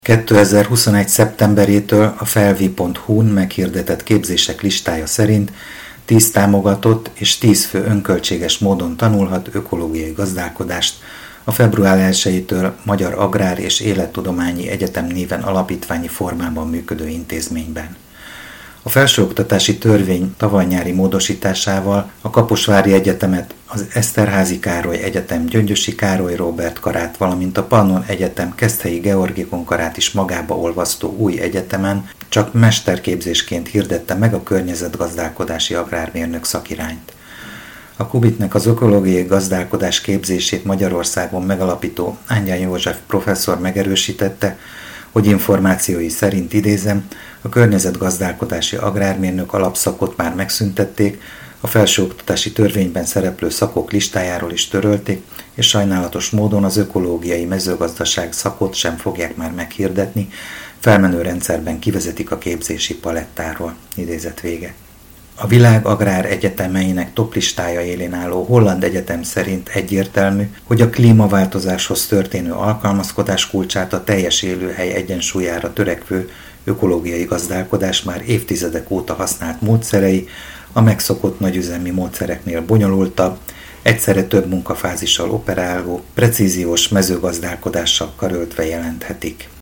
2021. szeptemberétől a felvi.hu-n meghirdetett képzések listája szerint 10 támogatott és 10 fő önköltséges módon tanulhat ökológiai gazdálkodást a február 1-től Magyar Agrár- és Élettudományi Egyetem néven alapítványi formában működő intézményben. A felsőoktatási törvény tavaly nyári módosításával a Kaposvári Egyetemet, az Eszterházy Károly Egyetem Gyöngyösi Károly Róbert karát, valamint a Pannon Egyetem Keszthelyi Georgikon karát is magába olvasztó új egyetemen csak mesterképzésként hirdette meg a környezetgazdálkodási agrármérnök szakirányt. A Kubitnek az ökológiai gazdálkodás képzését Magyarországon megalapító Ángyán József professzor megerősítette, hogy információi szerint, idézem, a környezetgazdálkodási agrármérnök alapszakot már megszüntették, a felsőoktatási törvényben szereplő szakok listájáról is törölték, és sajnálatos módon az ökológiai mezőgazdaság szakot sem fogják már meghirdetni, felmenő rendszerben kivezetik a képzési palettáról. Idézet vége. A világ agrár egyetemeinek toplistája élén álló holland egyetem szerint egyértelmű, hogy a klímaváltozáshoz történő alkalmazkodás kulcsát a teljes élőhely egyensúlyára törekvő ökológiai gazdálkodás már évtizedek óta használt módszerei a megszokott nagyüzemi módszereknél bonyolultabb, egyszerre több munkafázissal operáló, precíziós mezőgazdálkodással karöltve jelenthetik.